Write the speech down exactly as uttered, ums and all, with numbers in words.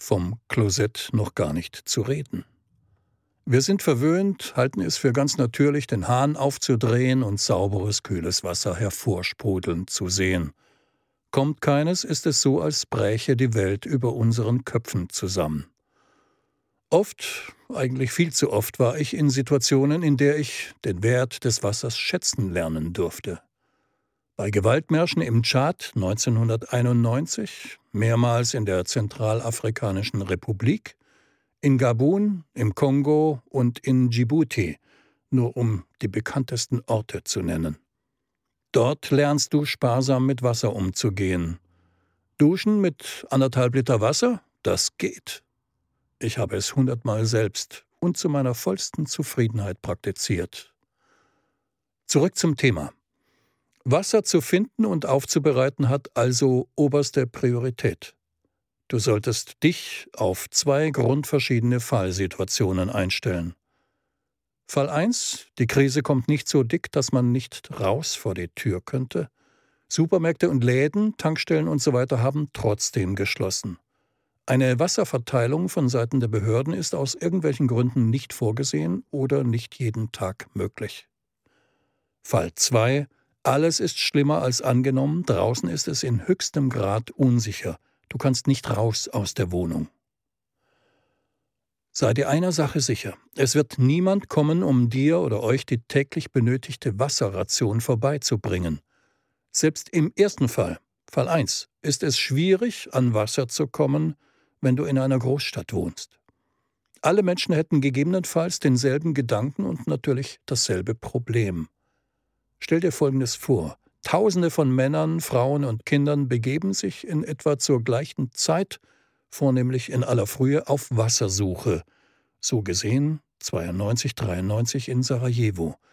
vom Klosett noch gar nicht zu reden. Wir sind verwöhnt, halten es für ganz natürlich, den Hahn aufzudrehen und sauberes, kühles Wasser hervorsprudeln zu sehen. Kommt keines, ist es so, als bräche die Welt über unseren Köpfen zusammen. Oft, eigentlich viel zu oft, war ich in Situationen, in der ich den Wert des Wassers schätzen lernen durfte. Bei Gewaltmärschen im Tschad neunzehnhunderteinundneunzig, mehrmals in der Zentralafrikanischen Republik, in Gabun, im Kongo und in Djibouti, nur um die bekanntesten Orte zu nennen. Dort lernst du sparsam mit Wasser umzugehen. Duschen mit anderthalb Liter Wasser, das geht. Ich habe es hundertmal selbst und zu meiner vollsten Zufriedenheit praktiziert. Zurück zum Thema. Wasser zu finden und aufzubereiten hat also oberste Priorität. Du solltest dich auf zwei grundverschiedene Fallsituationen einstellen. Fall eins: Die Krise kommt nicht so dick, dass man nicht raus vor die Tür könnte. Supermärkte und Läden, Tankstellen usw. haben trotzdem geschlossen. Eine Wasserverteilung von Seiten der Behörden ist aus irgendwelchen Gründen nicht vorgesehen oder nicht jeden Tag möglich. Fall zwei: Alles ist schlimmer als angenommen, draußen ist es in höchstem Grad unsicher. Du kannst nicht raus aus der Wohnung. Sei dir einer Sache sicher: Es wird niemand kommen, um dir oder euch die täglich benötigte Wasserration vorbeizubringen. Selbst im ersten Fall, Fall eins, ist es schwierig, an Wasser zu kommen, wenn du in einer Großstadt wohnst. Alle Menschen hätten gegebenenfalls denselben Gedanken und natürlich dasselbe Problem. Stell dir Folgendes vor: Tausende von Männern, Frauen und Kindern begeben sich in etwa zur gleichen Zeit, vornehmlich in aller Frühe, auf Wassersuche. So gesehen zweiundneunzig, dreiundneunzig in Sarajevo.